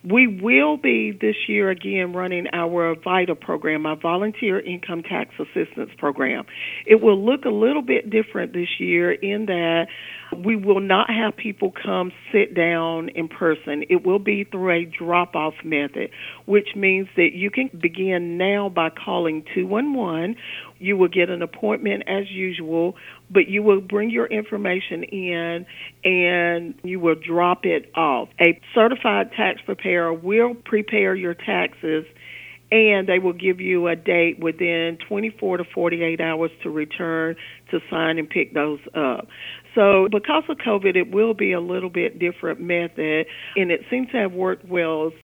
We will be this year again running our VITA program, our Volunteer Income Tax Assistance Program. It will look a little bit different this year in that we will not have people come sit down in person. It will be through a drop-off method, which means that you can begin now by calling 211. You will get an appointment as usual, but you will bring your information in and you will drop it off. A certified tax preparer will prepare your taxes, and they will give you a date within 24 to 48 hours to return to sign and pick those up. So because of COVID, it will be a little bit different method, and it seems to have worked well